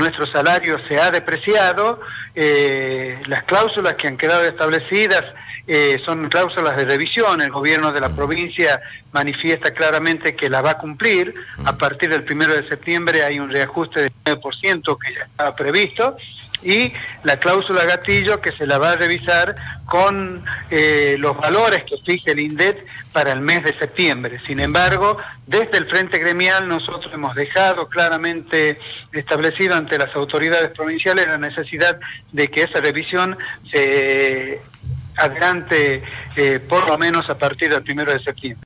nuestro salario se ha depreciado. Las cláusulas que han quedado establecidas son cláusulas de revisión. El gobierno de la provincia manifiesta claramente que la va a cumplir. A partir del 1 de septiembre hay un reajuste del 9% que ya estaba previsto, y la cláusula gatillo que se la va a revisar con los valores que fije el INDEC para el mes de septiembre. Sin embargo, desde el Frente Gremial nosotros hemos dejado claramente establecido ante las autoridades provinciales la necesidad de que esa revisión se adelante por lo menos a partir del 1 de septiembre.